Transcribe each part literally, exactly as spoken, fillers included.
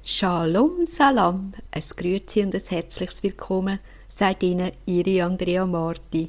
Shalom Salam, ein Grüezi und ein herzliches Willkommen, sagt Ihnen Ihre Andrea Marti.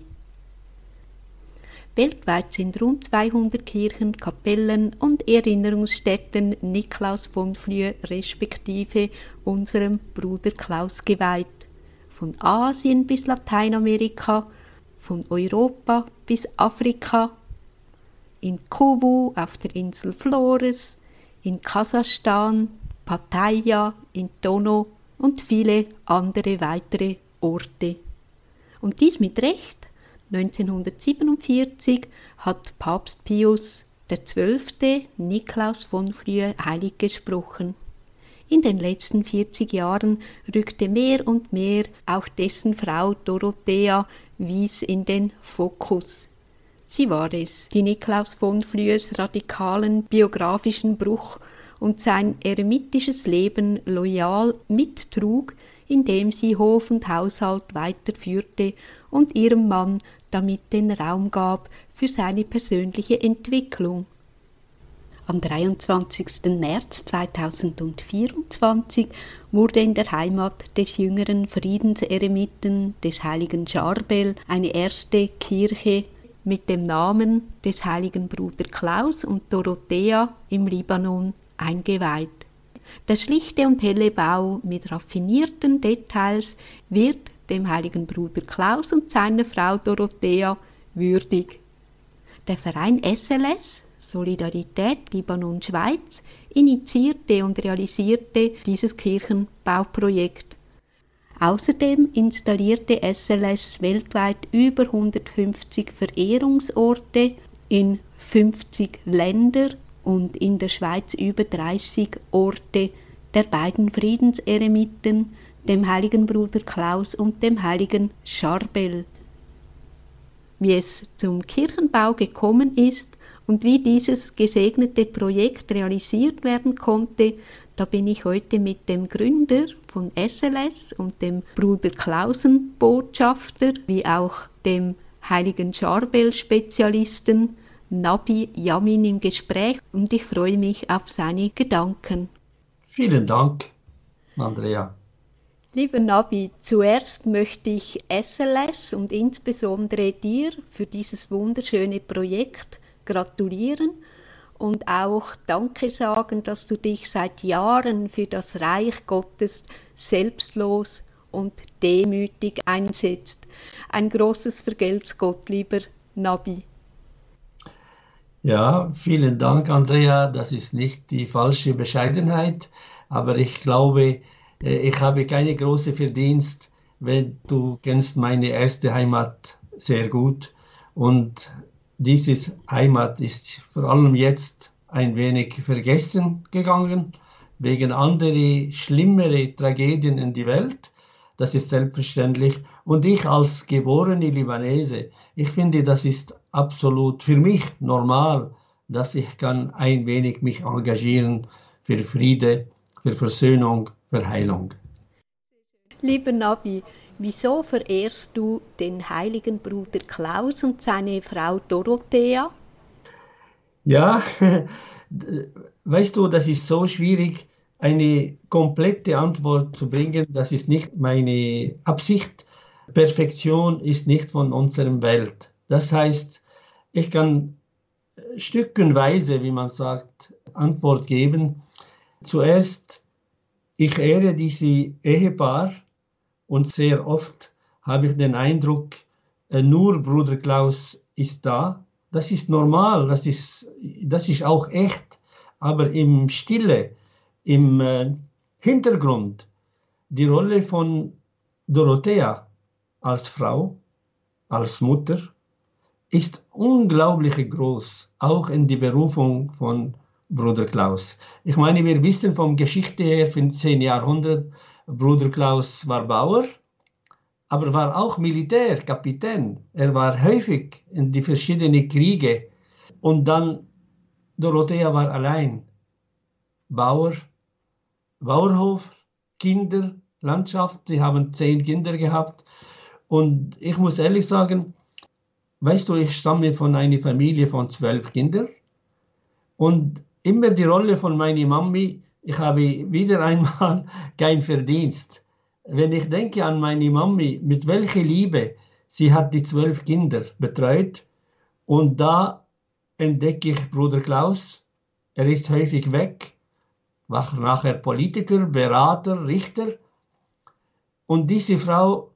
Weltweit sind rund zweihundert Kirchen, Kapellen und Erinnerungsstätten Niklaus von Flüe respektive unserem Bruder Klaus geweiht. Von Asien bis Lateinamerika, von Europa bis Afrika, in Kowu auf der Insel Flores, in Kasachstan, Pattaya, in Tono und viele andere weitere Orte. Und dies mit Recht. neunzehnhundertsiebenundvierzig hat Papst Pius der Zwölfte Niklaus von Flüe heilig gesprochen. In den letzten vierzig Jahren rückte mehr und mehr auch dessen Frau Dorothea Wies in den Fokus. Sie war es, die Niklaus von Flües radikalen biografischen Bruch und sein eremitisches Leben loyal mittrug, indem sie Hof und Haushalt weiterführte und ihrem Mann damit den Raum gab für seine persönliche Entwicklung. Am dreiundzwanzigsten März zweitausendvierundzwanzig wurde in der Heimat des jüngeren Friedenseremiten des heiligen Charbel eine erste Kirche mit dem Namen des heiligen Bruder Klaus und Dorothea im Libanon eingeweiht. Der schlichte und helle Bau mit raffinierten Details wird dem heiligen Bruder Klaus und seiner Frau Dorothea würdig. Der Verein S L S, Solidarität Libanon-Schweiz, initiierte und realisierte dieses Kirchenbauprojekt. Außerdem installierte S L S weltweit über hundertfünfzig Verehrungsorte in fünfzig Länder und in der Schweiz über dreißig Orte der beiden Friedenseremiten, dem heiligen Bruder Klaus und dem heiligen Charbel. Wie es zum Kirchenbau gekommen ist und wie dieses gesegnete Projekt realisiert werden konnte, da bin ich heute mit dem Gründer von S L S und dem Bruder Klausen Botschafter, wie auch dem heiligen Charbel-Spezialisten Nabi Yamin im Gespräch und ich freue mich auf seine Gedanken. Vielen Dank, Andrea. Lieber Nabi, zuerst möchte ich S L S und insbesondere dir für dieses wunderschöne Projekt gratulieren und auch Danke sagen, dass du dich seit Jahren für das Reich Gottes selbstlos und demütig einsetzt. Ein großes Vergelt's Gott, lieber Nabi. Ja, vielen Dank, Andrea. Das ist nicht die falsche Bescheidenheit, aber ich glaube, ich habe keine große Verdienst, wenn du kennst meine erste Heimat sehr gut und diese Heimat ist vor allem jetzt ein wenig vergessen gegangen, wegen anderer schlimmere Tragödien in die Welt. Das ist selbstverständlich. Und ich als geborene Libanese, ich finde, das ist absolut für mich normal, dass ich kann ein wenig mich engagieren für Friede, für Versöhnung, für Heilung. Lieber Nabi, wieso verehrst du den heiligen Bruder Klaus und seine Frau Dorothea? Ja, weißt du, das ist so schwierig, eine komplette Antwort zu bringen. Das ist nicht meine Absicht. Perfektion ist nicht von unserer Welt. Das heißt, ich kann stückenweise, wie man sagt, Antwort geben. Zuerst, ich ehre diese Ehepaar und sehr oft habe ich den Eindruck, nur Bruder Klaus ist da. Das ist normal, das ist, das ist auch echt, aber im Stille, im äh, Hintergrund, die Rolle von Dorothea als Frau, als Mutter, ist unglaublich groß, auch in die Berufung von Bruder Klaus. Ich meine, wir wissen vom Geschichte her, vom zehnten Jahrhundert, Bruder Klaus war Bauer, aber war auch Militär, Kapitän. Er war häufig in die verschiedenen Kriege. Und dann Dorothea war allein. Bauer, Bauernhof, Kinder, Landschaft. Sie haben zehn Kinder gehabt. Und ich muss ehrlich sagen, weißt du, ich stamme von einer Familie von zwölf Kindern. Und immer die Rolle von meiner Mami ich habe wieder einmal kein Verdienst. Wenn ich denke an meine Mami, mit welcher Liebe sie hat die zwölf Kinder betreut, und da entdecke ich Bruder Klaus, er ist häufig weg, war nachher Politiker, Berater, Richter, und diese Frau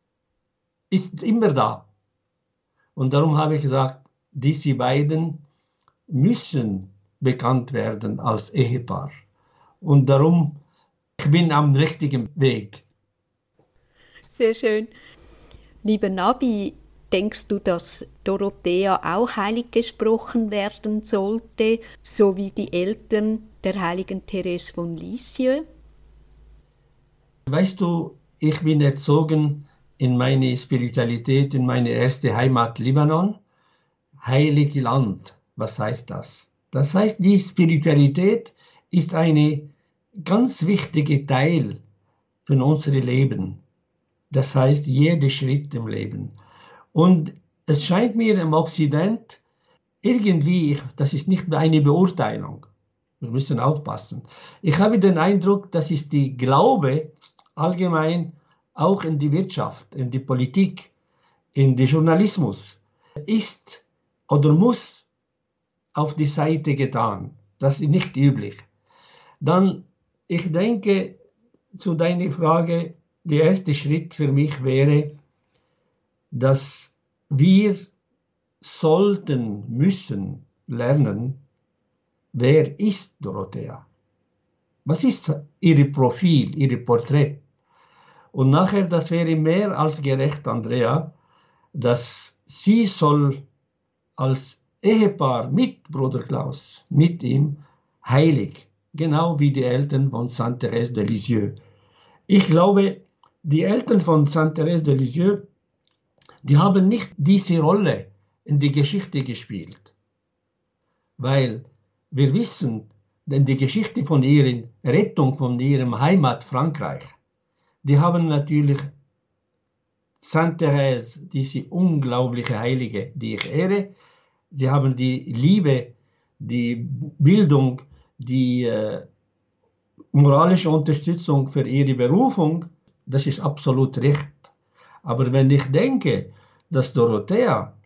ist immer da. Und darum habe ich gesagt, diese beiden müssen bekannt werden als Ehepaar. Und darum, ich bin am richtigen Weg. Sehr schön. Lieber Nabi, denkst du, dass Dorothea auch heilig gesprochen werden sollte, so wie die Eltern der heiligen Therese von Lisieux? Weißt du, ich bin erzogen in meine Spiritualität, in meine erste Heimat Libanon. Heilig Land, was heißt das? Das heißt, die Spiritualität ist ein ganz wichtiger Teil von unserem Leben. Das heißt, jeder Schritt im Leben. Und es scheint mir im Okzident irgendwie, das ist nicht eine Beurteilung, wir müssen aufpassen. Ich habe den Eindruck, das ist die Glaube allgemein auch in die Wirtschaft, in die Politik, in den Journalismus, ist oder muss auf die Seite getan. Das ist nicht üblich. Dann, ich denke, zu deiner Frage, der erste Schritt für mich wäre, dass wir sollten, müssen lernen, wer ist Dorothea? Was ist ihr Profil, ihr Porträt? Und nachher, das wäre mehr als gerecht, Andrea, dass sie soll als Ehepaar mit Bruder Klaus, mit ihm, heilig, genau wie die Eltern von Sainte Thérèse de Lisieux. Ich glaube, die Eltern von Sainte Thérèse de Lisieux, die haben nicht diese Rolle in die Geschichte gespielt, weil wir wissen, denn die Geschichte von ihrer Rettung von ihrem Heimat Frankreich, die haben natürlich Sainte Thérèse, diese unglaubliche Heilige, die ich ehre, sie haben die Liebe, die Bildung, die äh, moralische Unterstützung für ihre Berufung, das ist absolut recht. Aber wenn ich denke, dass Dorothea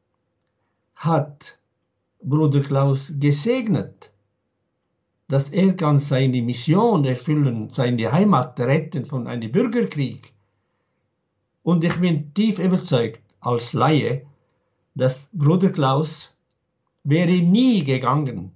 hat Bruder Klaus gesegnet, dass er kann seine Mission erfüllen, seine Heimat retten von einem Bürgerkrieg. Und ich bin tief überzeugt als Laie, dass Bruder Klaus wäre nie gegangen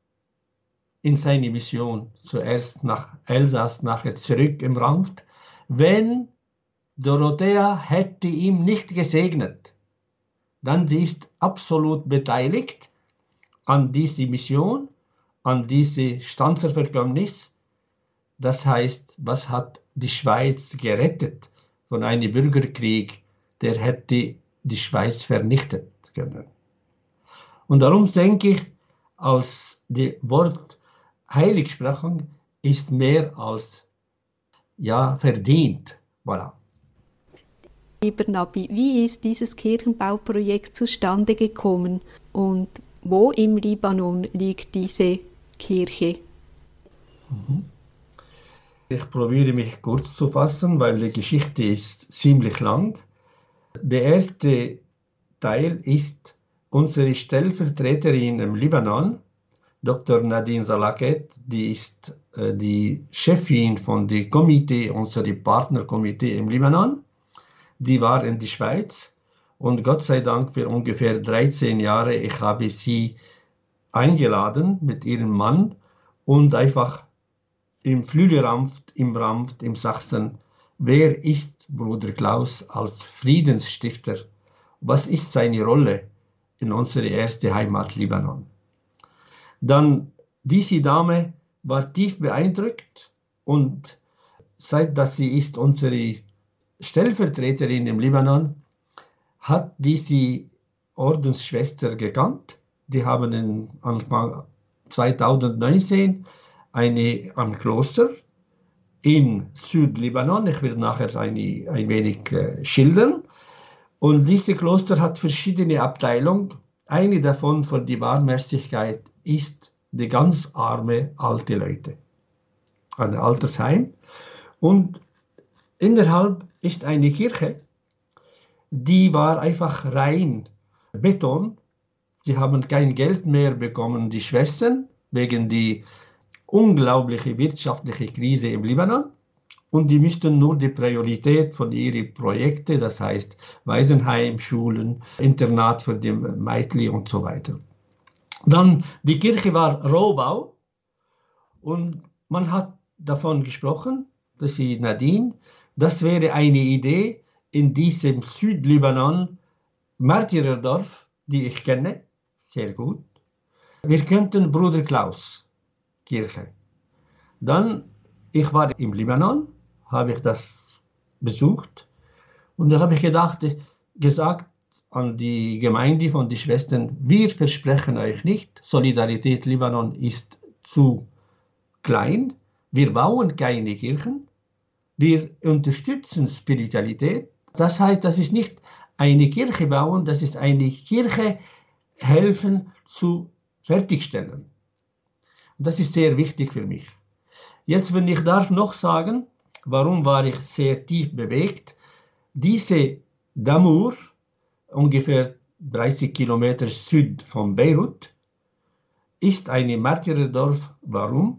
in seine Mission, zuerst nach Elsass, nachher zurück im Ranft, wenn Dorothea hätte ihm nicht gesegnet. Dann sie ist absolut beteiligt an diese Mission, an diese Stanzerverkömmnis. Das heißt, was hat die Schweiz gerettet von einem Bürgerkrieg, der hätte die Schweiz vernichtet können. Und darum denke ich, als das Wort Heiligsprechung ist mehr als ja, verdient. Voilà. Lieber Nabi, wie ist dieses Kirchenbauprojekt zustande gekommen und wo im Libanon liegt diese Kirche? Ich probiere mich kurz zu fassen, weil die Geschichte ist ziemlich lang. Der erste Teil ist unsere Stellvertreterin im Libanon, Doktor Nadine Salaket, die ist äh, die Chefin von dem Komitee, unserem Partnerkomitee im Libanon. Die war in die Schweiz und Gott sei Dank für ungefähr dreizehn Jahre, ich habe sie eingeladen mit ihrem Mann und einfach im Flügelramft, im Ramft, im Sachsen, wer ist Bruder Klaus als Friedensstifter? Was ist seine Rolle in unserer ersten Heimat Libanon? Dann, diese Dame war tief beeindruckt und seit dass sie ist unsere Stellvertreterin im Libanon, hat diese Ordensschwester gekannt. Die haben in Anfang zweitausendneunzehn eine, ein Kloster in Südlibanon, ich werde nachher eine, ein wenig äh, schildern. Und dieses Kloster hat verschiedene Abteilungen. Eine davon für die Barmherzigkeit ist die ganz arme alte Leute. ein Altersheim. Und innerhalb ist eine Kirche, die war einfach rein Beton. Sie haben kein Geld mehr bekommen, die Schwestern, wegen der unglaublichen wirtschaftlichen Krise im Libanon. Und die müssten nur die Priorität von ihren Projekten, das heißt Waisenheim, Schulen, Internat für die Mädchen und so weiter. Dann, die Kirche war Rohbau und man hat davon gesprochen, dass sie Nadine, das wäre eine Idee in diesem Südlibanon, Märtyrerdorf, die ich kenne, sehr gut. Wir könnten Bruder Klaus Kirche. Dann, ich war im Libanon, habe ich das besucht und da habe ich gedacht, gesagt an die Gemeinde von den Schwestern, wir versprechen euch nicht, Solidarität Libanon ist zu klein, wir bauen keine Kirchen, wir unterstützen Spiritualität. Das heißt, das ist nicht eine Kirche bauen, das ist eine Kirche helfen zu fertigstellen. Und das ist sehr wichtig für mich. Jetzt, wenn ich darf noch sagen, warum war ich sehr tief bewegt? Diese Damour, ungefähr dreißig Kilometer süd von Beirut, ist ein Märtyrerdorf. Warum?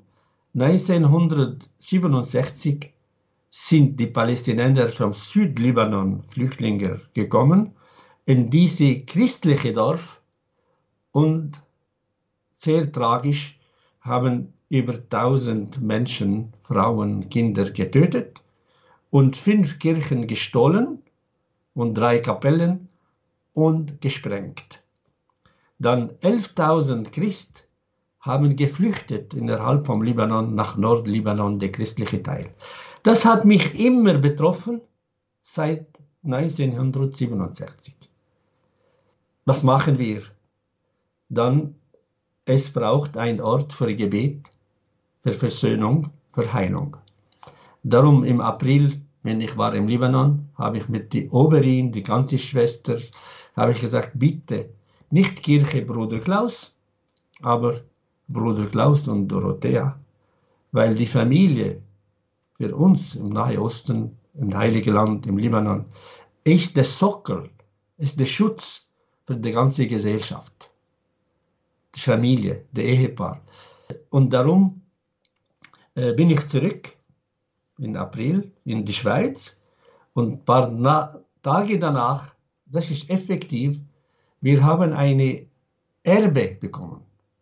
neunzehnhundertsiebenundsechzig sind die Palästinenser vom Südlibanon Flüchtlinge gekommen in diese christliche Dorf und sehr tragisch haben über tausend Menschen, Frauen, Kinder getötet und fünf Kirchen gestohlen und drei Kapellen und gesprengt. Dann elftausend Christen haben geflüchtet innerhalb vom Libanon nach Nordlibanon, der christliche Teil. Das hat mich immer betroffen seit neunzehnhundertsiebenundsechzig. Was machen wir? Dann, es braucht einen Ort für Gebet, für Versöhnung, für Heilung. Darum im April, wenn ich war im Libanon, habe ich mit die Oberin, die ganze Schwestern, habe ich gesagt, bitte, nicht Kirche Bruder Klaus, aber Bruder Klaus und Dorothea, weil die Familie für uns im Nahen Osten, im Heiligen Land, im Libanon, ist der Sockel, ist der Schutz für die ganze Gesellschaft. Die Familie, der Ehepaar. Und darum äh, bin ich zurück im April in die Schweiz und ein paar Na- Tage danach, das ist effektiv, wir haben eine Erbe bekommen.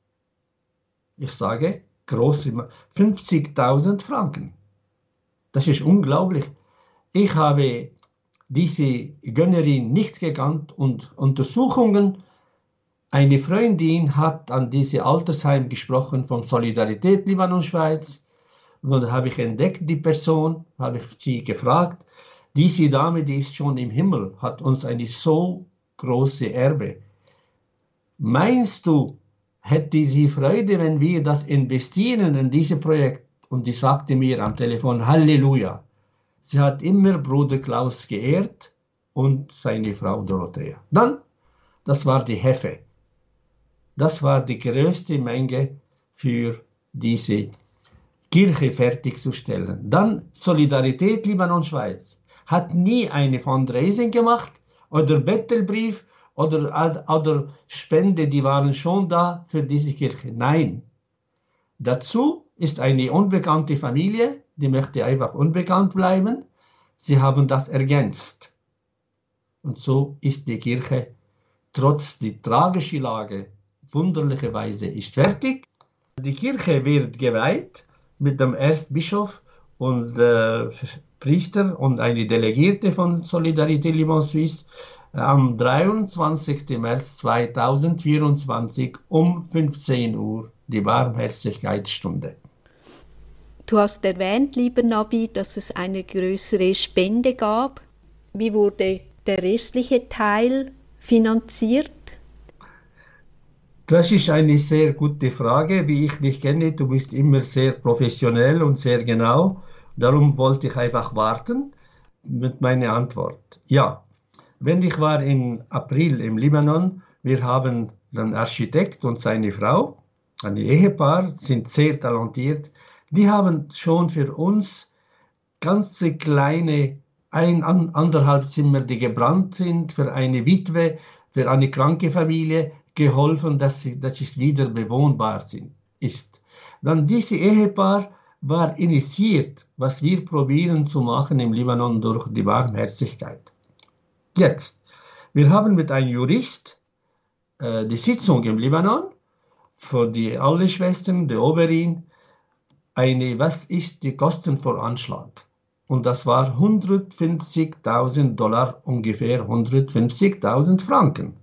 Ich sage, groß, fünfzigtausend Franken. Das ist unglaublich. Ich habe diese Gönnerin nicht gekannt und Untersuchungen. Eine Freundin hat an diese Altersheim gesprochen von Solidarität Libanon Schweiz. Und dann habe ich entdeckt, die Person, habe ich sie gefragt, diese Dame, die ist schon im Himmel, hat uns eine so große Erbe. Meinst du, hätte sie Freude, wenn wir das investieren in dieses Projekt? Und die sagte mir am Telefon, Halleluja. Sie hat immer Bruder Klaus geehrt und seine Frau Dorothea. Dann, das war die Hefe. Das war die größte Menge für diese Kirche fertigzustellen. Dann Solidarität Libanon Schweiz hat nie eine Fundraising gemacht oder Bettelbrief oder, oder Spende, die waren schon da für diese Kirche. Nein. Dazu ist eine unbekannte Familie, die möchte einfach unbekannt bleiben. Sie haben das ergänzt. Und so ist die Kirche trotz der tragischen Lage wunderlicherweise ist fertig. Die Kirche wird geweiht mit dem Erzbischof und äh, Priester und eine Delegierte von Solidarität Liban Suisse am dreiundzwanzigsten März zweitausendvierundzwanzig um fünfzehn Uhr, die Barmherzigkeitsstunde. Du hast erwähnt, lieber Nabi, dass es eine größere Spende gab. Wie wurde der restliche Teil finanziert? Das ist eine sehr gute Frage, wie ich dich kenne. Du bist immer sehr professionell und sehr genau. Darum wollte ich einfach warten mit meiner Antwort. Ja, wenn ich war im April im Libanon, wir haben den Architekt und seine Frau, ein Ehepaar, sind sehr talentiert. Die haben schon für uns ganze kleine ein, anderthalb Zimmer, die gebrannt sind, für eine Witwe, für eine kranke Familie geholfen, dass, sie, dass es wieder bewohnbar sind, ist. Dann dieses Ehepaar war initiiert, was wir probieren zu machen im Libanon durch die Barmherzigkeit. Jetzt, wir haben mit einem Jurist äh, die Sitzung im Libanon für die alle Schwestern, die Oberin, eine, was ist die Kostenvoranschlag? Und das war hundertfünfzigtausend Dollar, ungefähr hundertfünfzigtausend Franken.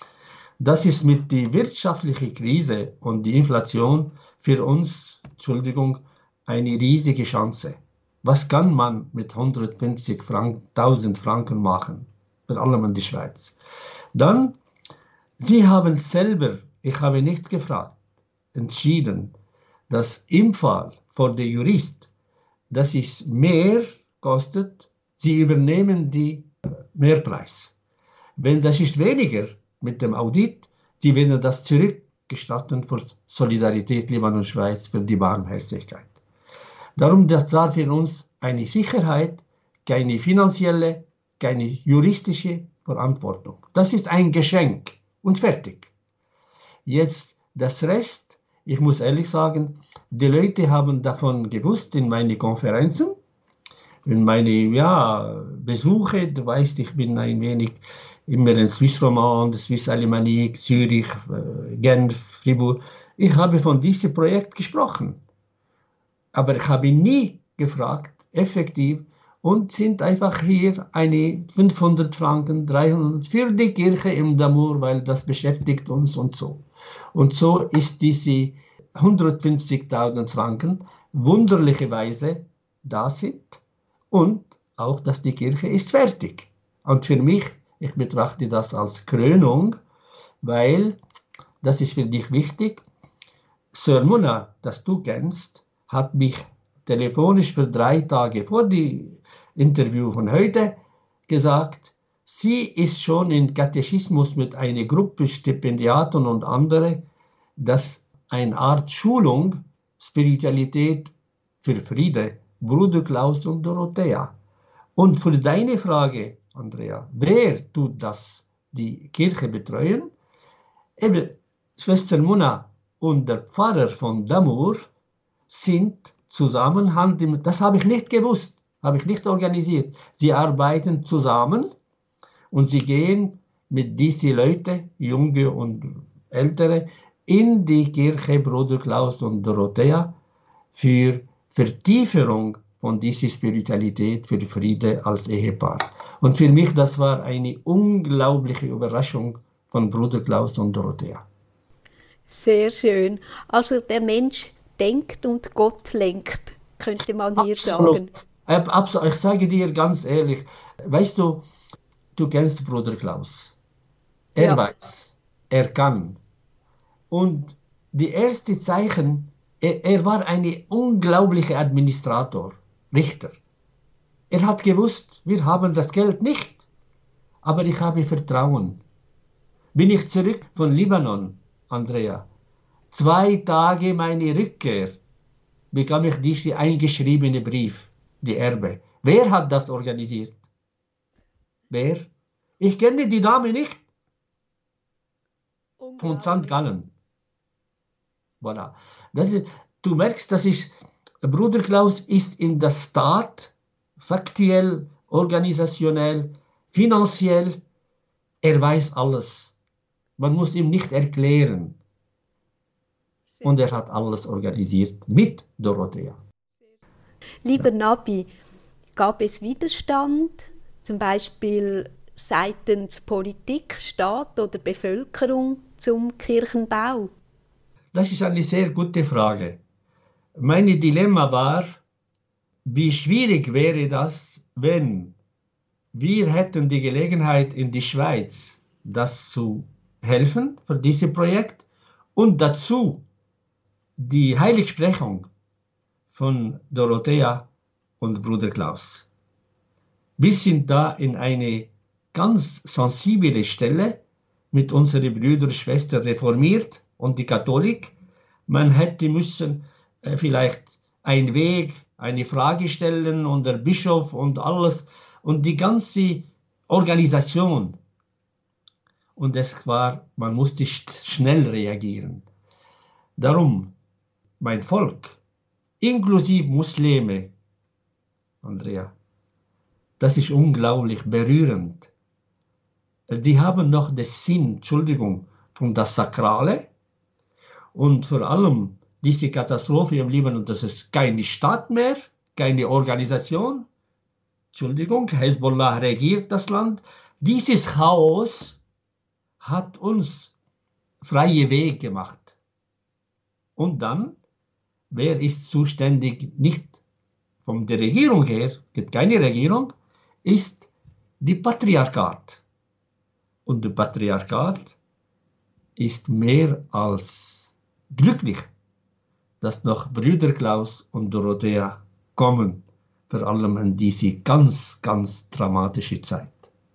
Das ist mit der wirtschaftlichen Krise und die Inflation für uns, Entschuldigung, eine riesige Chance. Was kann man mit hundertfünfzigtausend Franken machen? Vor allem in der Schweiz. Dann, sie haben selber, ich habe nicht gefragt, entschieden, dass im Fall für den Jurist, dass es mehr kostet, sie übernehmen den Mehrpreis. Wenn das ist weniger mit dem Audit, sie werden das zurückgestatten für Solidarität Libanon-Schweiz, für die Barmherzigkeit. Darum, das war für uns eine Sicherheit, keine finanzielle, keine juristische Verantwortung. Das ist ein Geschenk und fertig. Jetzt das Rest, ich muss ehrlich sagen, die Leute haben davon gewusst in meinen Konferenzen, in meine ja, Besuche. Du weißt, ich bin ein wenig immer in Swiss Romand, Swiss Alemanique, Zürich, Genf, Fribourg. Ich habe von diesem Projekt gesprochen. Aber ich habe nie gefragt, effektiv, und sind einfach hier eine fünfhundert Franken, dreihundert für die Kirche im Damour, weil das beschäftigt uns und so. Und so ist diese hundertfünfzigtausend Franken wunderlicherweise da sind und auch, dass die Kirche ist fertig. Und für mich, ich betrachte das als Krönung, weil, das ist für dich wichtig, Sir Muna, das du kennst, hat mich telefonisch für drei Tage vor dem Interview von heute gesagt, sie ist schon in Katechismus mit einer Gruppe Stipendiaten und andere, dass eine Art Schulung, Spiritualität für Friede, Bruder Klaus und Dorothea. Und für deine Frage, Andrea, wer tut das, die Kirche betreuen? Eben, Schwester Muna und der Pfarrer von Damour sind zusammen, das habe ich nicht gewusst, habe ich nicht organisiert. Sie arbeiten zusammen und sie gehen mit diesen Leuten, Junge und Ältere, in die Kirche Bruder Klaus und Dorothea für Vertiefung von dieser Spiritualität für Friede als Ehepaar. Und für mich, das war eine unglaubliche Überraschung von Bruder Klaus und Dorothea. Sehr schön. Also der Mensch denkt und Gott lenkt, könnte man hier Absolut. sagen. Absolut. Ich sage dir ganz ehrlich, weißt du, du kennst Bruder Klaus. Er ja. weiß, er kann. Und die ersten Zeichen, er, er war ein unglaublicher Administrator, Richter. Er hat gewusst, wir haben das Geld nicht, aber ich habe Vertrauen. Bin ich zurück von Libanon, Andrea, zwei Tage meine Rückkehr, bekam ich diesen eingeschriebenen Brief, die Erbe. Wer hat das organisiert? Wer? Ich kenne die Dame nicht. Von Sankt Gallen. Voilà. Das ist, du merkst, das ist, Bruder Klaus ist in der Staat, faktuell, organisationell, finanziell, er weiß alles. Man muss ihm nicht erklären. Und er hat alles organisiert mit Dorothea. Lieber Nabi, gab es Widerstand, zum Beispiel seitens Politik, Staat oder Bevölkerung zum Kirchenbau? Das ist eine sehr gute Frage. Mein Dilemma war, wie schwierig wäre das, wenn wir hätten die Gelegenheit in die Schweiz, das zu helfen für dieses Projekt und dazu die Heiligsprechung von Dorothea und Bruder Klaus. Wir sind da in eine ganz sensible Stelle mit unseren Brüdern und Schwestern reformiert und die Katholik. Man hätte müssen äh, vielleicht ein Weg, eine Frage stellen und der Bischof und alles und die ganze Organisation. Und es war, man musste schnell reagieren. Darum, mein Volk, inklusive Muslime, Andrea, das ist unglaublich berührend. Die haben noch den Sinn, Entschuldigung, von das Sakrale und vor allem diese Katastrophe im Libanon, das ist keine Stadt mehr, keine Organisation. Entschuldigung, Hezbollah regiert das Land. Dieses Chaos hat uns freie Weg gemacht. Und dann, wer ist zuständig, nicht von der Regierung her, gibt keine Regierung, ist die Patriarchat. Und der Patriarchat ist mehr als glücklich, dass noch Brüder Klaus und Dorothea kommen, vor allem in diese ganz, ganz dramatische Zeit.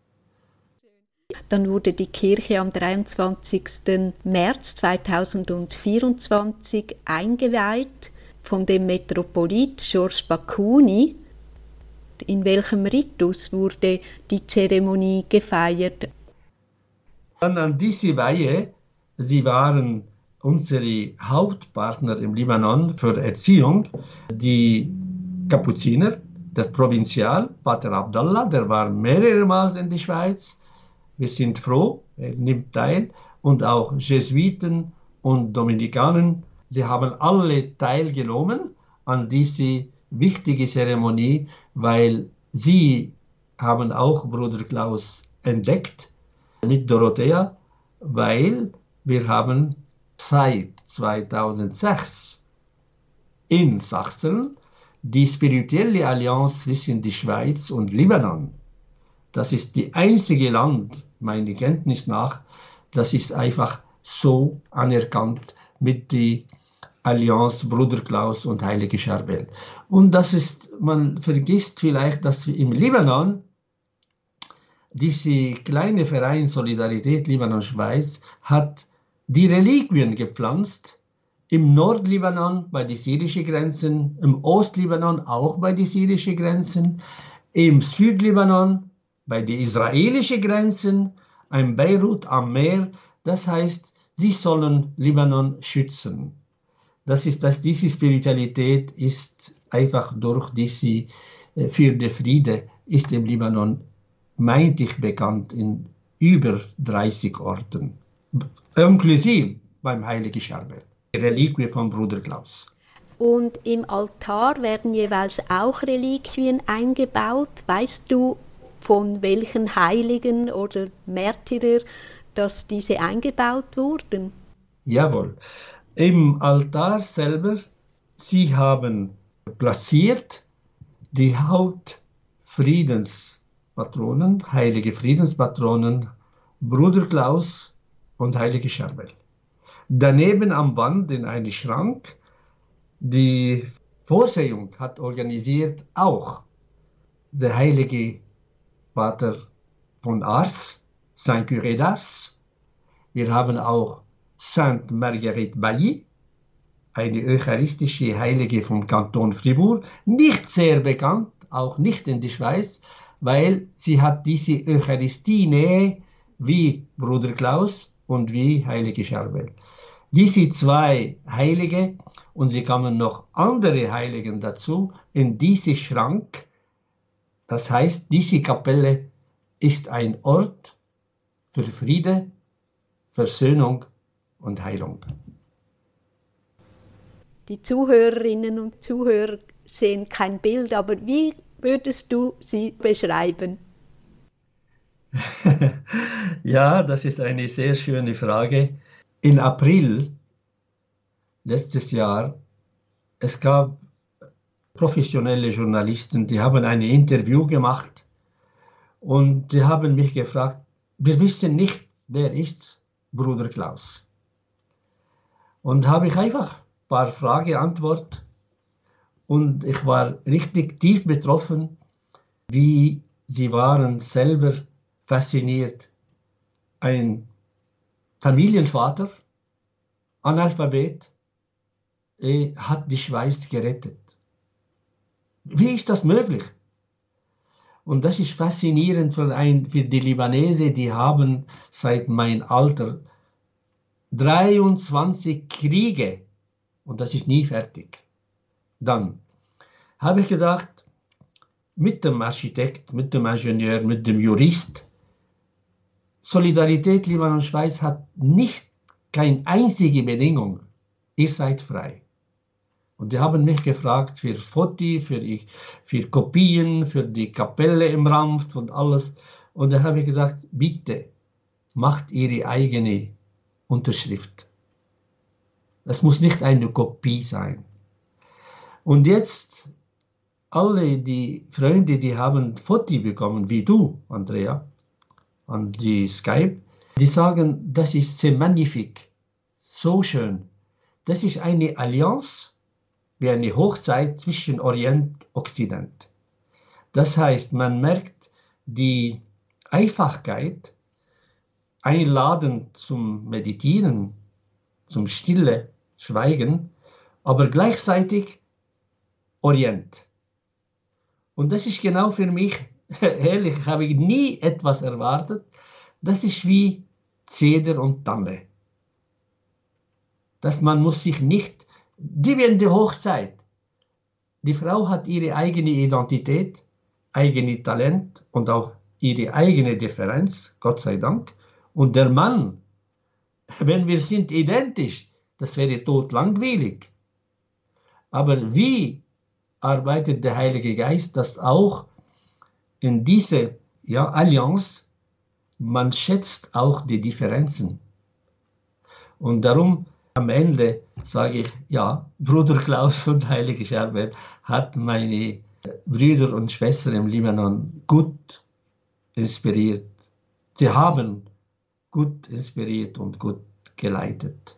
Dann wurde die Kirche am dreiundzwanzigsten März zweitausendvierundzwanzig eingeweiht von dem Metropolit Georges Bakuni. In welchem Ritus wurde die Zeremonie gefeiert? Dann an diese Weihe, sie waren unsere Hauptpartner im Libanon für Erziehung, die Kapuziner, der Provinzial, Pater Abdallah, der war mehrere Mal in der Schweiz. Wir sind froh, er nimmt teil. Und auch Jesuiten und Dominikanen, sie haben alle teilgenommen an diese wichtige Zeremonie, weil sie haben auch Bruder Klaus entdeckt mit Dorothea, weil wir haben seit zweitausendsechs in Sachsen die spirituelle Allianz zwischen der Schweiz und Libanon. Das ist die einzige Land, meiner Kenntnis nach, das ist einfach so anerkannt mit der Allianz Bruder Klaus und Heilige Charbel. Und das ist, man vergisst vielleicht, dass wir im Libanon diese kleine Verein Solidarität Libanon-Schweiz hat die Reliquien gepflanzt, im Nordlibanon bei den syrischen Grenzen, im Ostlibanon auch bei den syrischen Grenzen, im Südlibanon bei den israelischen Grenzen, in Beirut am Meer. Das heißt, sie sollen Libanon schützen. Das ist, dass diese Spiritualität ist einfach durch diese für den Friede ist im Libanon meint ich bekannt in über dreißig Orten, inklusive beim Heiligen Charbel, die Reliquie von Bruder Klaus. Und im Altar werden jeweils auch Reliquien eingebaut. Weißt du, von welchen Heiligen oder Märtyrer, dass diese eingebaut wurden? Jawohl. Im Altar selber, sie haben platziert die Hauptfriedenspatronen, heilige Friedenspatronen, Bruder Klaus und Heilige Charbel. Daneben am Wand in einem Schrank, die Vorsehung hat organisiert auch der heilige Pater von Ars, Saint Curé d'Ars. Wir haben auch Sainte Marguerite Bailly, eine eucharistische Heilige vom Kanton Fribourg, nicht sehr bekannt, auch nicht in der Schweiz, weil sie hat diese Eucharistie-Nähe wie Bruder Klaus und wie Heilige Charbel. Diese zwei Heilige, und sie kamen noch andere Heiligen dazu, in diesen Schrank. Das heißt, diese Kapelle ist ein Ort für Friede, Versöhnung und Heilung. Die Zuhörerinnen und Zuhörer sehen kein Bild, aber wie würdest du sie beschreiben? Ja, das ist eine sehr schöne Frage. In April letztes Jahr, es gab professionelle Journalisten, die haben ein Interview gemacht und die haben mich gefragt, wir wissen nicht, wer ist Bruder Klaus. Und habe ich einfach ein paar Fragen geantwortet und ich war richtig tief betroffen, wie sie waren selber fasziniert. Ein Familienvater, Analphabet, er hat die Schweiz gerettet. Wie ist das möglich? Und das ist faszinierend für, ein, für die Libanese, die haben seit meinem Alter dreiundzwanzig Kriege und das ist nie fertig. Dann habe ich gedacht, mit dem Architekt, mit dem Ingenieur, mit dem Jurist, Solidarität Libanon-Schweiz hat nicht keine einzige Bedingung. Ihr seid frei. Und die haben mich gefragt für Fotos, für, für Kopien, für die Kapelle im Rampf und alles. Und da habe ich gesagt, bitte macht ihre eigene Unterschrift. Das muss nicht eine Kopie sein. Und jetzt, alle die Freunde, die haben Fotos bekommen, wie du, Andrea, an die Skype, die sagen, das ist sehr magnifique, so schön. Das ist eine Allianz, wie eine Hochzeit zwischen Orient und Okzident. Das heißt, man merkt die Einfachkeit, einladend zum Meditieren, zum Stille, Schweigen, aber gleichzeitig Orient. Und das ist genau für mich, ehrlich, habe ich nie etwas erwartet, das ist wie Zeder und Tanne. Dass man muss sich nicht, die werden die Hochzeit. Die Frau hat ihre eigene Identität, eigene Talent und auch ihre eigene Differenz, Gott sei Dank. Und der Mann, wenn wir sind identisch, das wäre totlangweilig. Aber wie arbeitet der Heilige Geist, dass auch in diese ja, Allianz, man schätzt auch die Differenzen. Und darum am Ende sage ich, ja, Bruder Klaus und Heilige Sherbet hat meine Brüder und Schwestern im Libanon gut inspiriert. Sie haben gut inspiriert und gut geleitet.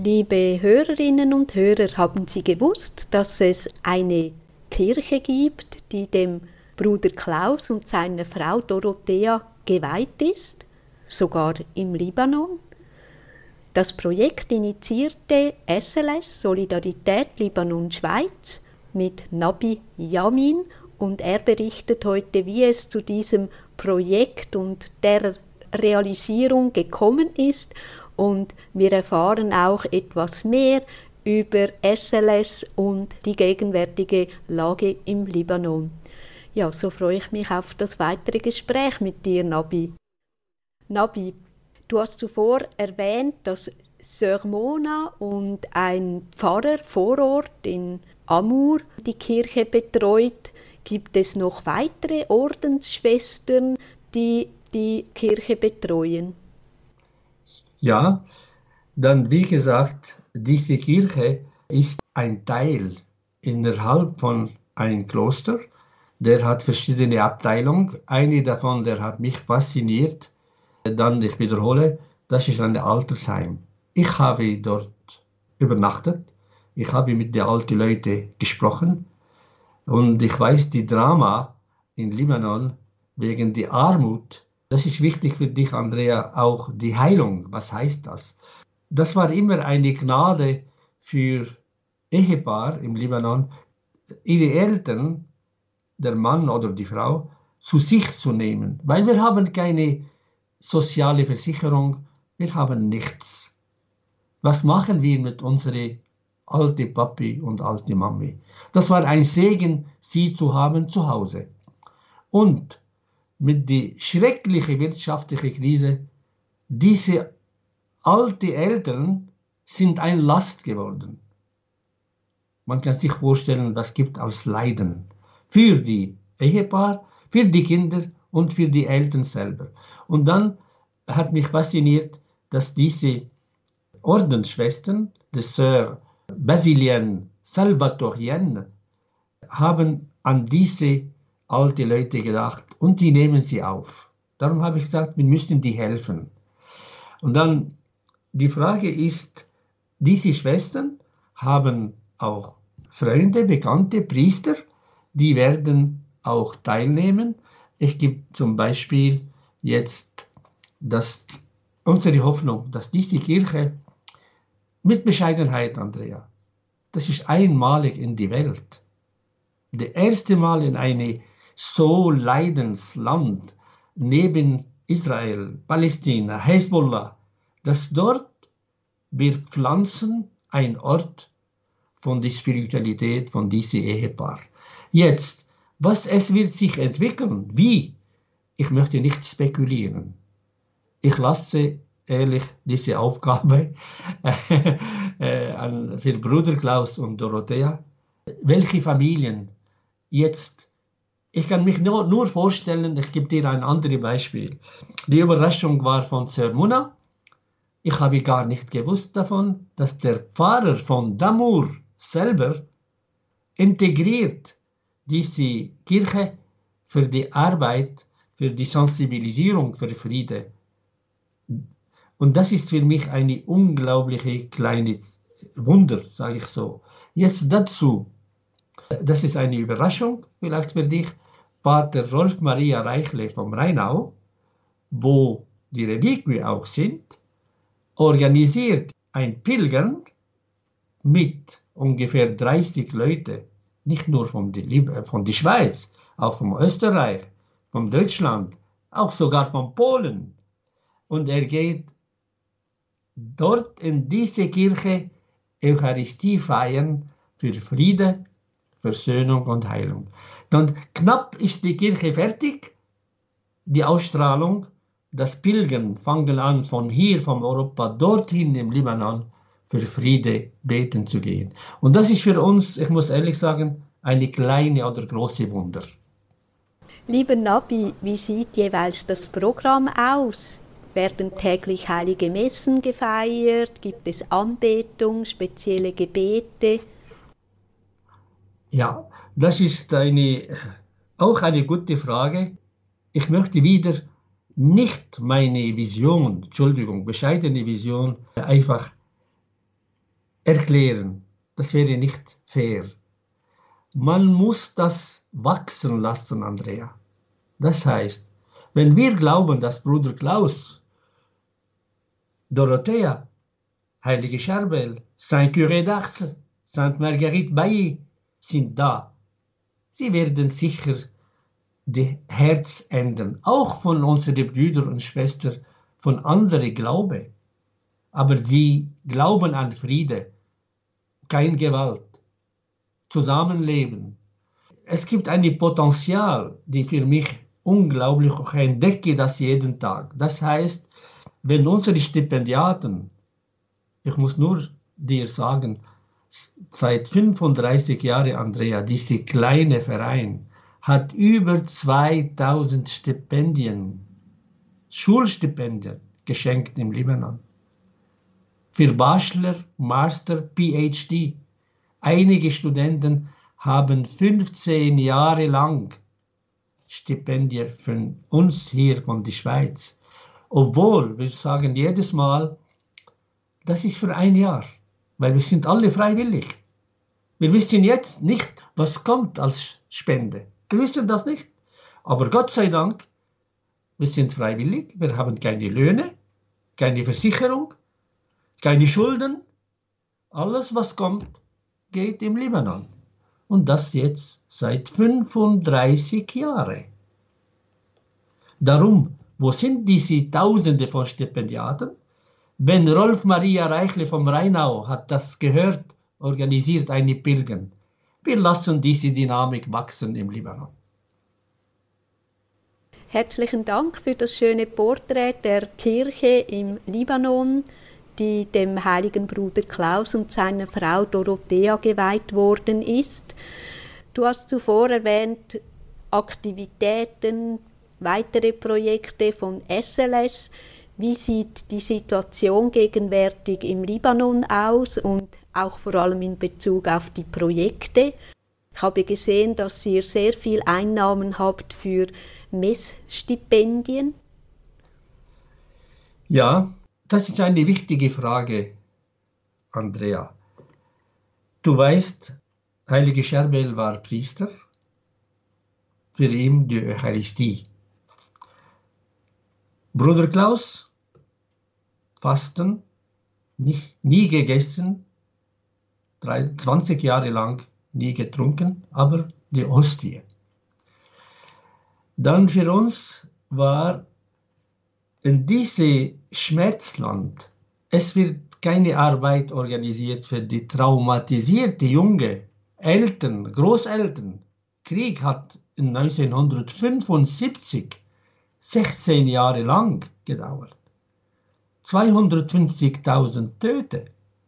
Liebe Hörerinnen und Hörer, haben Sie gewusst, dass es eine Kirche gibt, die dem Bruder Klaus und seiner Frau Dorothea geweiht ist, sogar im Libanon? Das Projekt initiierte S L S, Solidarität Libanon Schweiz, mit Nabi Yamin, und er berichtet heute, wie es zu diesem Projekt und der Realisierung gekommen ist, und wir erfahren auch etwas mehr über S L S und die gegenwärtige Lage im Libanon. Ja, so freue ich mich auf das weitere Gespräch mit dir, Nabi. Nabi, du hast zuvor erwähnt, dass Sœur Mona und ein Pfarrer vor Ort in Amur die Kirche betreut. Gibt es noch weitere Ordensschwestern, die die Kirche betreuen? Ja, dann wie gesagt, diese Kirche ist ein Teil innerhalb von einem Kloster. Der hat verschiedene Abteilungen. Eine davon, der hat mich fasziniert. Dann, ich wiederhole, das ist ein Altersheim. Ich habe dort übernachtet. Ich habe mit den alten Leuten gesprochen. Und ich weiß, die Drama in Libanon wegen der Armut, das ist wichtig für dich, Andrea, auch die Heilung. Was heißt das? Das war immer eine Gnade für Ehepaar im Libanon, ihre Eltern, der Mann oder die Frau, zu sich zu nehmen. Weil wir haben keine soziale Versicherung, wir haben nichts. Was machen wir mit unseren alten Papi und alten Mami? Das war ein Segen, sie zu haben zu Hause. Und mit der schrecklichen wirtschaftlichen Krise, diese alten Eltern sind ein Last geworden. Man kann sich vorstellen, was gibt als Leiden für die Ehepaar, für die Kinder und für die Eltern selber. Und dann hat mich fasziniert, dass diese Ordensschwestern, die Sœur Basilienne Salvatorienne, haben an diese alte Leute gedacht und die nehmen sie auf. Darum habe ich gesagt, wir müssen die helfen. Und dann die Frage ist, diese Schwestern haben auch Freunde, Bekannte, Priester, die werden auch teilnehmen. Ich gebe zum Beispiel jetzt das, unsere Hoffnung, dass diese Kirche mit Bescheidenheit, Andrea, das ist einmalig in die Welt. Das erste Mal in einem so Leidensland neben Israel, Palästina, Hezbollah, dass dort wir pflanzen ein Ort von der Spiritualität von diesem Ehepaar. Jetzt, was es wird sich entwickeln, wie? Ich möchte nicht spekulieren. Ich lasse ehrlich diese Aufgabe äh, an für Bruder Klaus und Dorothea. Welche Familien jetzt, ich kann mich nur, nur vorstellen, ich gebe dir ein anderes Beispiel. Die Überraschung war von Sœur Mona. Ich habe gar nicht gewusst davon, dass der Pfarrer von Damour selber integriert diese Kirche für die Arbeit, für die Sensibilisierung für Friede. Und das ist für mich eine unglaubliche kleine Wunder, sage ich so. Jetzt dazu, das ist eine Überraschung, vielleicht für dich, Pater Rolf Maria Reichle vom Rheinau, wo die Reliquien auch sind, organisiert ein Pilgern mit ungefähr dreißig Leuten, nicht nur von der, von der Schweiz, auch von Österreich, von Deutschland, auch sogar von Polen. Und er geht dort in diese Kirche Eucharistie feiern für Friede, Versöhnung und Heilung. Und knapp ist die Kirche fertig, die Ausstrahlung. Das Pilgern fangen an, von hier, von Europa, dorthin im Libanon, für Friede beten zu gehen. Und das ist für uns, ich muss ehrlich sagen, eine kleine oder große Wunder. Lieber Nabi, wie sieht jeweils das Programm aus? Werden täglich heilige Messen gefeiert? Gibt es Anbetung, spezielle Gebete? Ja, das ist eine, auch eine gute Frage. Ich möchte wieder nicht meine Vision, Entschuldigung, bescheidene Vision, einfach erklären. Das wäre nicht fair. Man muss das wachsen lassen, Andrea. Das heißt, wenn wir glauben, dass Bruder Klaus, Dorothea, Heilige Charbel, Saint Curé d'Ars, Sainte Marguerite Bailly sind da. Sie werden sicher das Herz ändern, auch von unseren Brüdern und Schwestern von anderen Glaube. Aber die glauben an Friede, kein Gewalt, Zusammenleben. Es gibt ein Potenzial, die für mich unglaublich, ich entdecke das jeden Tag. Das heißt, wenn unsere Stipendiaten, ich muss nur dir sagen, seit fünfunddreißig Jahren, Andrea, dieser kleine Verein hat über zweitausend Stipendien, Schulstipendien geschenkt im Libanon. Für Bachelor, Master, P H D. Einige Studenten haben fünfzehn Jahre lang Stipendien von uns hier von der Schweiz. Obwohl, wir sagen jedes Mal, das ist für ein Jahr, weil wir sind alle freiwillig. Wir wissen jetzt nicht, was kommt als Spende. Wir wissen das nicht. Aber Gott sei Dank, wir sind freiwillig, wir haben keine Löhne, keine Versicherung, keine Schulden. Alles, was kommt, geht im Libanon. Und das jetzt seit fünfunddreißig Jahren. Darum, wo sind diese Tausende von Stipendiaten? Wenn Rolf Maria Reichle vom Rheinau hat das gehört, organisiert eine Pilgern. Wir lassen diese Dynamik wachsen im Libanon. Herzlichen Dank für das schöne Porträt der Kirche im Libanon, die dem heiligen Bruder Klaus und seiner Frau Dorothea geweiht worden ist. Du hast zuvor erwähnt, Aktivitäten, weitere Projekte von S L S. Wie sieht die Situation gegenwärtig im Libanon aus und auch vor allem in Bezug auf die Projekte? Ich habe gesehen, dass ihr sehr viel Einnahmen habt für Messstipendien. Ja, das ist eine wichtige Frage, Andrea. Du weißt, Heilige Charbel war Priester, für ihn die Eucharistie. Bruder Klaus, Fasten, nicht, nie gegessen, zwanzig Jahre lang nie getrunken, aber die Hostie. Dann für uns war in diesem Schmerzland, es wird keine Arbeit organisiert für die traumatisierte junge Eltern, Großeltern. Krieg hat in neunzehnhundertfünfundsiebzig sechzehn Jahre lang gedauert. zweihundertfünfzigtausend Tote.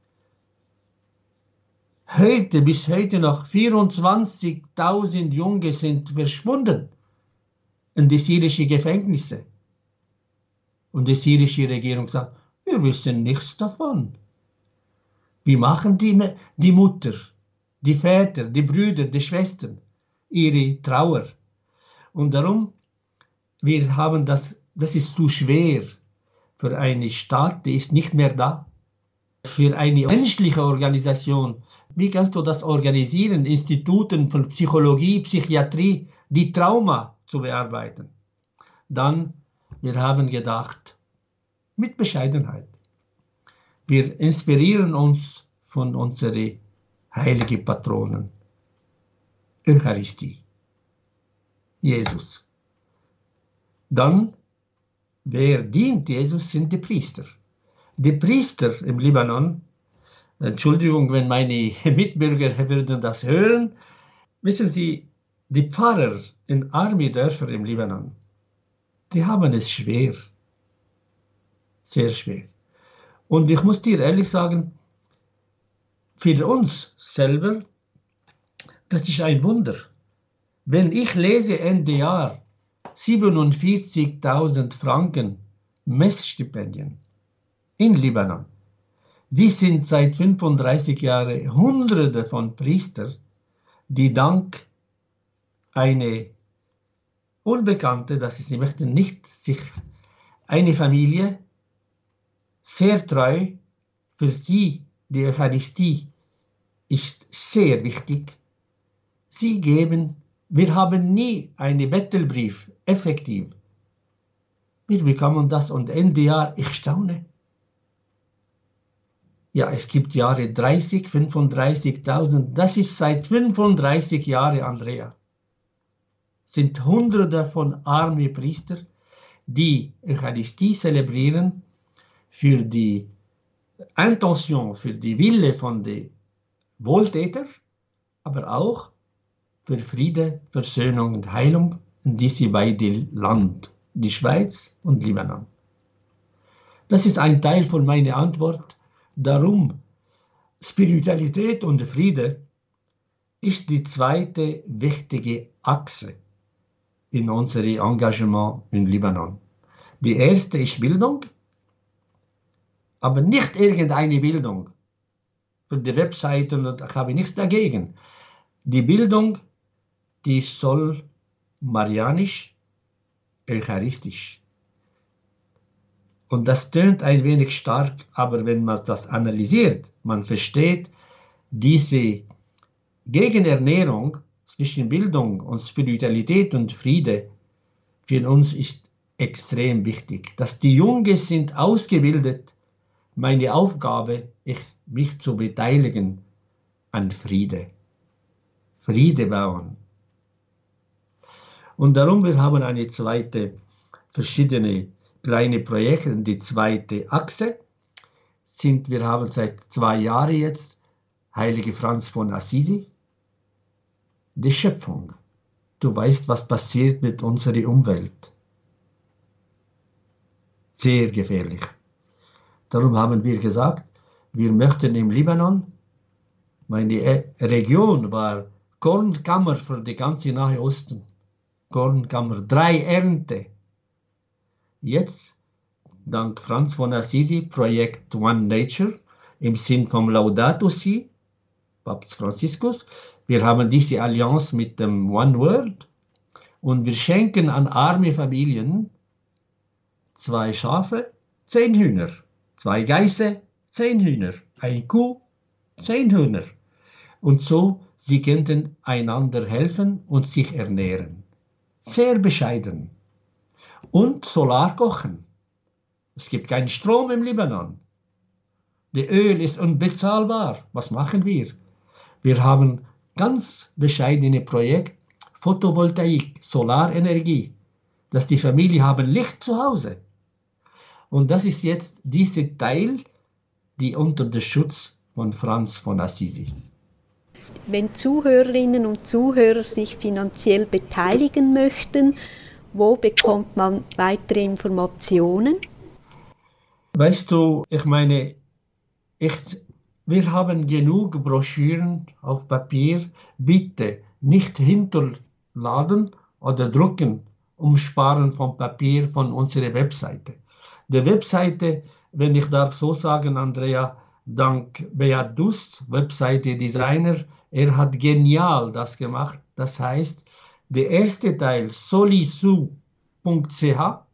Heute, bis heute noch vierundzwanzigtausend Junge sind verschwunden in die syrischen Gefängnisse. Und die syrische Regierung sagt, wir wissen nichts davon. Wie machen die, die Mutter, die Väter, die Brüder, die Schwestern ihre Trauer? Und darum, wir haben das, das ist zu schwer für einen Staat, die ist nicht mehr da. Für eine menschliche Organisation, wie kannst du das organisieren? Instituten von Psychologie, Psychiatrie, die Trauma zu bearbeiten. Dann, wir haben gedacht, mit Bescheidenheit. Wir inspirieren uns von unseren heiligen Patronen. Eucharistie. Jesus. Dann, wer dient Jesus, sind die Priester. Die Priester im Libanon, Entschuldigung, wenn meine Mitbürger würden das hören, wissen Sie, die Pfarrer in armen Dörfern im Libanon, die haben es schwer. Sehr schwer. Und ich muss dir ehrlich sagen, für uns selber, das ist ein Wunder. Wenn ich lese Ende Jahr siebenundvierzigtausend Franken Messstipendien in Libanon, die sind seit fünfunddreißig Jahren Hunderte von Priestern, die dank eine Unbekannte, das ist, sie möchten nicht sich, eine Familie, sehr treu für sie die Eucharistie ist sehr wichtig. Sie geben, wir haben nie einen Bettelbrief, effektiv. Wir bekommen das und Ende Jahr, ich staune. Ja, es gibt Jahre dreißig, fünfunddreißigtausend, das ist seit fünfunddreißig Jahren, Andrea. Sind Hunderte von armen Priester, die Eucharistie zelebrieren für die Intention, für die Wille von den Wohltätern, aber auch für Friede, Versöhnung und Heilung in diese beiden Land, die Schweiz und Libanon. Das ist ein Teil von meiner Antwort. Darum, Spiritualität und Friede ist die zweite wichtige Achse in unserem Engagement in Libanon. Die erste ist Bildung, aber nicht irgendeine Bildung. Für die Webseiten habe ich nichts dagegen. Die Bildung, die soll marianisch, eucharistisch. Und das tönt ein wenig stark, aber wenn man das analysiert, man versteht, diese Gegenernährung zwischen Bildung und Spiritualität und Friede für uns ist extrem wichtig. Dass die Jungen sind ausgebildet, meine Aufgabe, ich, mich zu beteiligen an Friede. Friede bauen. Und darum, wir haben eine zweite, verschiedene kleine Projekte. Die zweite Achse sind, wir haben seit zwei Jahren jetzt Heilige Franz von Assisi. Die Schöpfung. Du weißt, was passiert mit unserer Umwelt. Sehr gefährlich. Darum haben wir gesagt, wir möchten im Libanon, meine Region war Kornkammer für die ganze Nahe Osten. Kornkammer, drei Ernte. Jetzt, dank Franz von Assisi, Projekt One Nature, im Sinn von Laudato Si, Papst Franziskus, wir haben diese Allianz mit dem One World und wir schenken an arme Familien zwei Schafe, zehn Hühner, zwei Geiße, zehn Hühner, eine Kuh, zehn Hühner. Und so, sie könnten einander helfen und sich ernähren. Sehr bescheiden. Und Solar kochen. Es gibt keinen Strom im Libanon. Das Öl ist unbezahlbar. Was machen wir? Wir haben ganz bescheidene Projekte, Photovoltaik, Solarenergie, dass die Familie haben Licht zu Hause. Und das ist jetzt dieser Teil, die unter dem Schutz von Franz von Assisi. Wenn Zuhörerinnen und Zuhörer sich finanziell beteiligen möchten, wo bekommt man weitere Informationen? Weißt du, ich meine, ich, wir haben genug Broschüren auf Papier. Bitte nicht hinterladen oder drucken, um sparen von Papier von unserer Webseite. Die Webseite, wenn ich darf so sagen, Andrea, dank Beat Dust, Webseite-Designer, er hat genial das gemacht. Das heißt, der erste Teil, solisu punkt c h,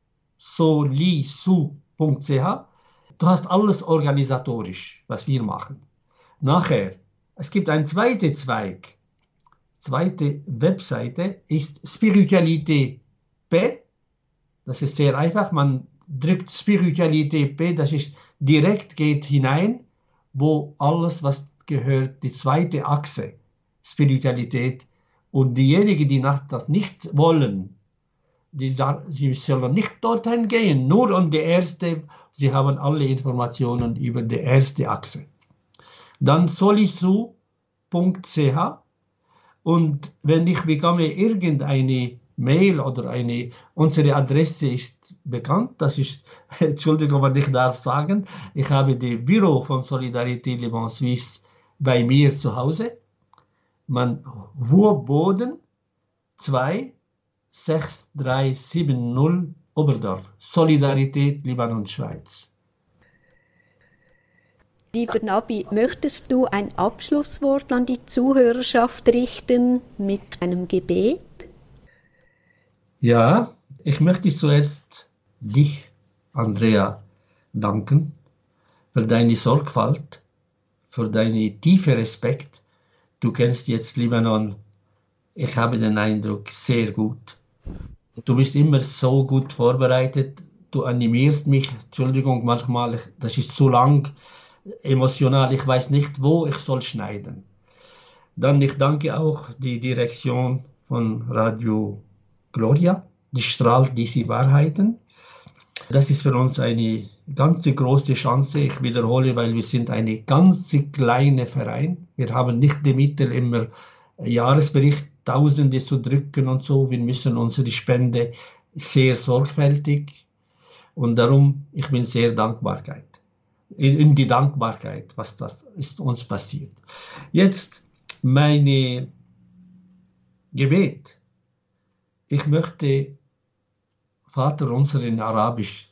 solisu punkt c h, du hast alles organisatorisch, was wir machen. Nachher, es gibt einen zweiten Zweig. Zweite Webseite ist Spiritualität P. Das ist sehr einfach, man drückt Spiritualität P, das ist direkt geht hinein, wo alles, was gehört, die zweite Achse, Spiritualität. Und diejenigen, die das nicht wollen, die, sie sollen nicht dorthin gehen, nur um die erste, sie haben alle Informationen über die erste Achse. Dann solisu punkt c h und wenn ich bekomme irgendeine Mail oder eine, unsere Adresse ist bekannt, das ist, Entschuldigung, was ich darf sagen, ich habe das Büro von Solidarität Liban Suisse bei mir zu Hause. Man, Hohboden zwei sechs drei sieben null Oberdorf, Solidarität Libanon Schweiz. Lieber Nabi, möchtest du ein Abschlusswort an die Zuhörerschaft richten mit einem Gebet? Ja, ich möchte zuerst dich, Andrea, danken für deine Sorgfalt für deinen tiefen Respekt. Du kennst jetzt Libanon, ich habe den Eindruck, sehr gut. Du bist immer so gut vorbereitet, du animierst mich, Entschuldigung, manchmal, das ist zu lang, emotional, ich weiß nicht, wo ich soll schneiden. Dann ich danke auch die Direktion von Radio Gloria, die strahlt diese Wahrheiten. Das ist für uns eine ganz große Chance. Ich wiederhole, weil wir sind eine ganz kleine Verein. Wir haben nicht die Mittel, immer Jahresbericht Tausende zu drücken und so. Wir müssen unsere Spende sehr sorgfältig und darum, ich bin sehr Dankbarkeit. In, in die Dankbarkeit, was das ist uns passiert. Jetzt meine Gebet. Ich möchte Vater unser in Arabisch,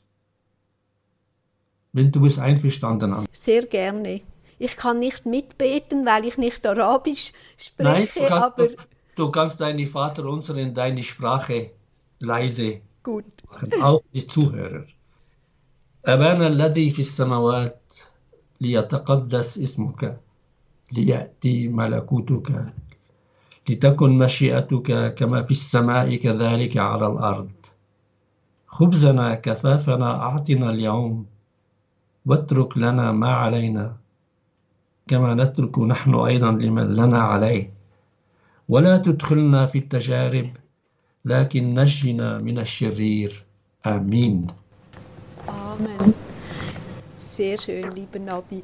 wenn du es einverstanden hast. Sehr gerne. Ich kann nicht mitbeten, weil ich nicht Arabisch spreche. Nein, du kannst, aber du, du kannst deine Vater unser in deine Sprache leise gut machen, auch die Zuhörer. أبانا الذي في السماوات ليتقدس اسمك ليأتي ملكوتك لتكن مشيئتك كما في السماء كذلك على الأرض خبزنا كفافنا أعطنا اليوم واترك لنا ما علينا كما نترك نحن أيضا لمن لنا عليه ولا تدخلنا في التجارب لكن نجنا من الشرير آمين. Amen. Sehr schön, lieber Nabi.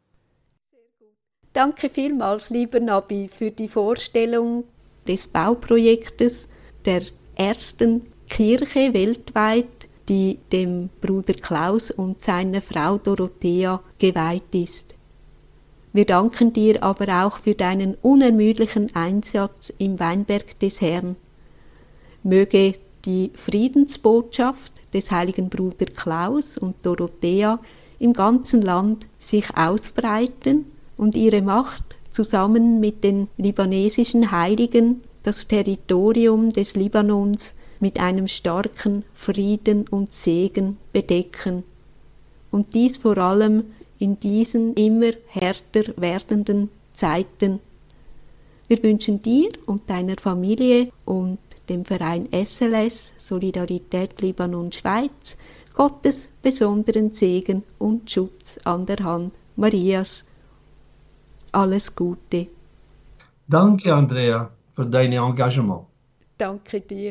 Danke vielmals, lieber Nabi, für die Vorstellung des Bauprojektes der ersten Kirche weltweit, die dem Bruder Klaus und seiner Frau Dorothea geweiht ist. Wir danken dir aber auch für deinen unermüdlichen Einsatz im Weinberg des Herrn. Möge die Friedensbotschaft des heiligen Bruder Klaus und Dorothea im ganzen Land sich ausbreiten und ihre Macht zusammen mit den libanesischen Heiligen das Territorium des Libanons mit einem starken Frieden und Segen bedecken. Und dies vor allem in diesen immer härter werdenden Zeiten. Wir wünschen dir und deiner Familie und dem Verein S L S Solidarität Libanon Schweiz Gottes besonderen Segen und Schutz an der Hand Marias. Alles Gute. Danke, Andrea, für dein Engagement. Danke dir.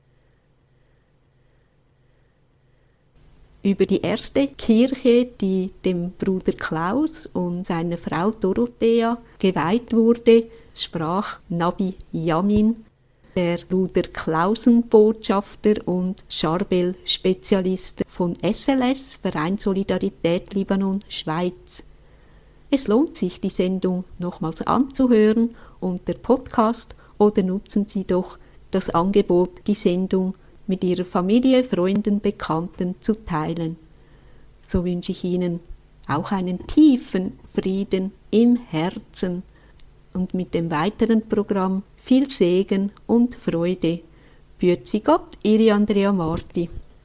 Über die erste Kirche, die dem Bruder Klaus und seiner Frau Dorothea geweiht wurde, sprach Nabi Yamin, der Bruder Klausen-Botschafter und Scharbel-Spezialist von S L S, Verein Solidarität Libanon Schweiz. Es lohnt sich, die Sendung nochmals anzuhören unter Podcast oder nutzen Sie doch das Angebot, die Sendung mit Ihrer Familie, Freunden, Bekannten zu teilen. So wünsche ich Ihnen auch einen tiefen Frieden im Herzen und mit dem weiteren Programm viel Segen und Freude. Büezi Gott, Ihre Andrea Marti.